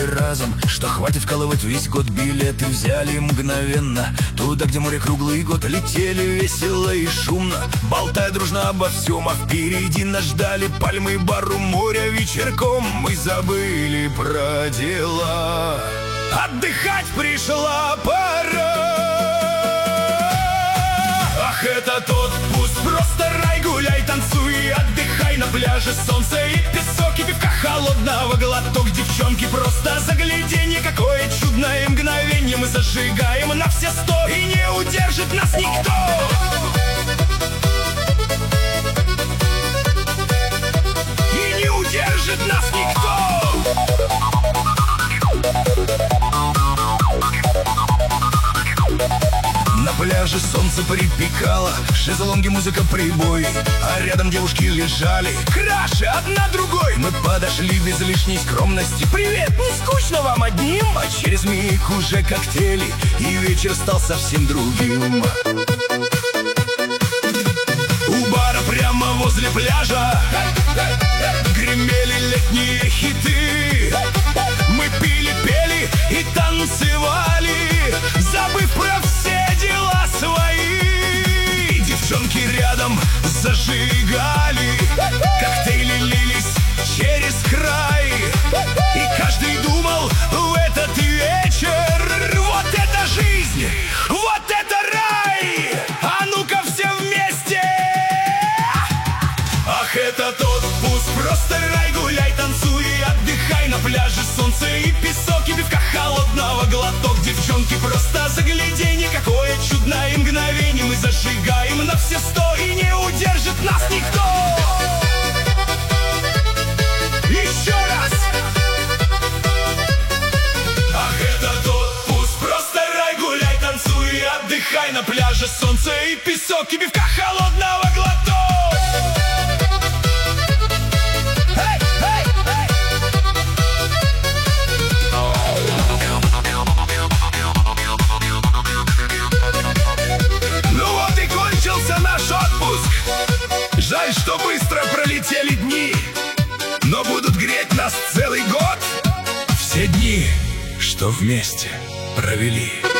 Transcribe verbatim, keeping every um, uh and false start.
разом, что хватит вкалывать весь год. Билеты взяли мгновенно, туда, где море круглый год. Летели весело и шумно, болтая дружно обо всем. А впереди нас ждали пальмы, бар у моря вечерком. Мы забыли про дела, отдыхать пришла пора. Ах, это тот пусть, просто рай, гуляй, танцуй, отдыхай на пляже. Солнце и песок, и пивка холодного глоток. Девчонки, просто загляденье, какое чудное мгновенье. Мы зажигаем на все сто, и не удержит нас никто. И не удержит нас никто. На пляже солнце припекало, шезлонги, музыка, прибой, а рядом девушки лежали, краше одна другой. Мы подошли без лишней скромности. Привет, не скучно вам одним? А через миг уже коктейли, и вечер стал совсем другим. У бара прямо возле пляжа гремели летние хиты. Мы пили, пели и танцевали, забыв про все дела свои. Девчонки рядом зажигали, коктейли лились через край, и каждый думал в этот вечер: вот это жизнь, вот это рай! А ну-ка все вместе! Ах, это тот пусть, просто рай, гуляй, танцуй, отдыхай на пляже. Солнце и песок, и пивка холодного глоток. Девчонки, просто загляденье, какое чудное мгновенье. Мы зажигаем на все сто, и не удержит нас никто. Еще раз! Ах, это тот пусть, просто рай, гуляй, танцуй, отдыхай на пляже. Солнце и песок, и пивка холодного глоток. Жаль, что быстро пролетели дни, но будут греть нас целый год все дни, что вместе провели.